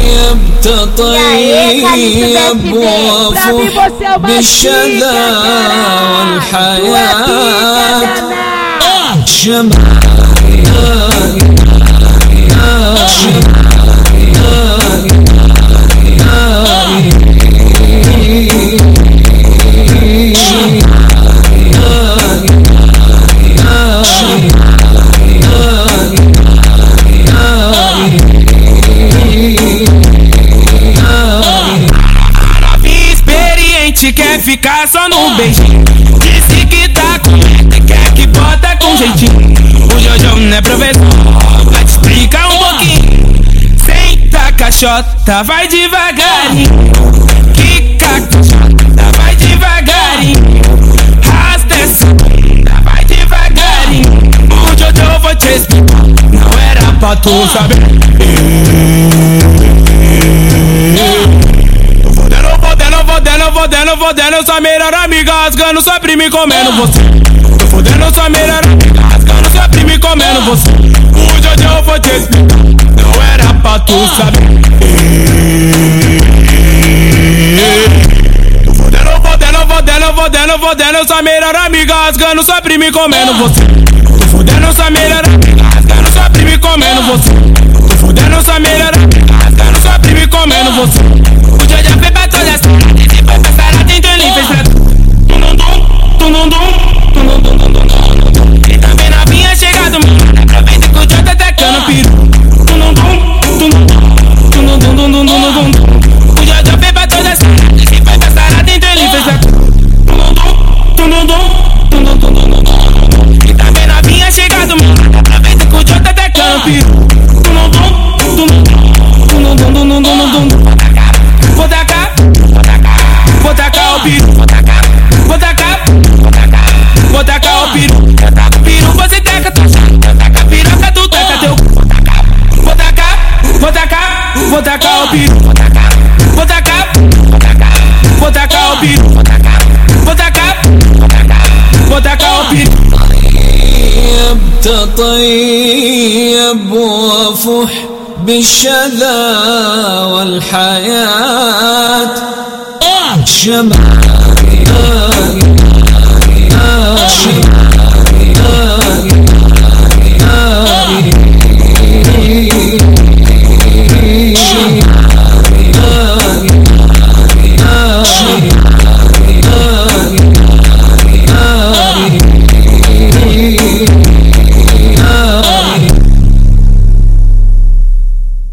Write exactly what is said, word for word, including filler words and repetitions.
طيب وفح بالشذا والحياة شمال quer ficar só no beijinho. Disse que tá com medo, quer que bota com jeitinho. O Jojo não é professor, vai te explicar um pouquinho. Senta caixota, vai devagarinho. Quica caixota, vai devagarinho. Rasta essa bunda, vai devagarinho. O Jojo eu vou te explicar, não era pra tu saber. Fodendo, fodendo, sua melhor amiga rasgando sua prima e comendo você. Tô fodendo sua melhor amiga rasgando sua prima e comendo você. O Jojo eu vou te explicar, não era pra tu saber. Tô fodendo, fodendo, fodendo, fodendo, fodendo, sua melhor amiga rasgando sua prima e comendo você. Tô fodendo sua melhor amiga rasgando sua prima e comendo você. Tô fodendo sua melhor amiga rasgando sua prima e comendo você. O Jojo foi pra toda essa e também novinha chegado, mano. Aproveita que o Jojo tá tacando piru. O Jojo veio pra toda essa e se foi pra sarada, então ele fez a. E também novinha chegado, mano. Aproveita que o Jojo tá tacando piru. Vou tacar, vou tacar o piru. Vou tacar, vou tacar o piru. Piru você taca, tu taca piroca, tu taca teu. Vou tacar, vou tacar, vou tacar o piru. Vou tacar, vou tacar o piru. Vou tacar, vou tacar o piru. طيب وفح بالشذا والحياة شمال